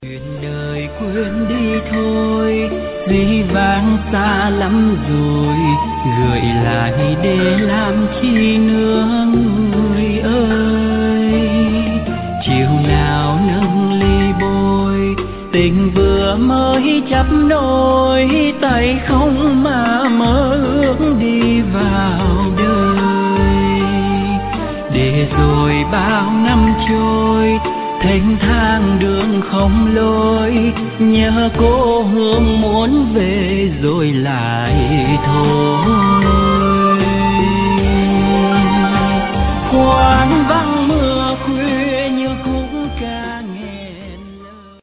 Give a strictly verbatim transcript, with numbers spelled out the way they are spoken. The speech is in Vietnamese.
Chuyện đời quên đi thôi, vì vang xa lắm rồi, gửi lại để làm chi nữa người ơi. Chiều nào nâng ly bôi, tình vừa mới chấp nối, tay không mà mơ ước đi vào đời. Để rồi bao năm trôi, thênh thang đường không lối, nhớ cô hương muốn về rồi lại thôi. Quán vắng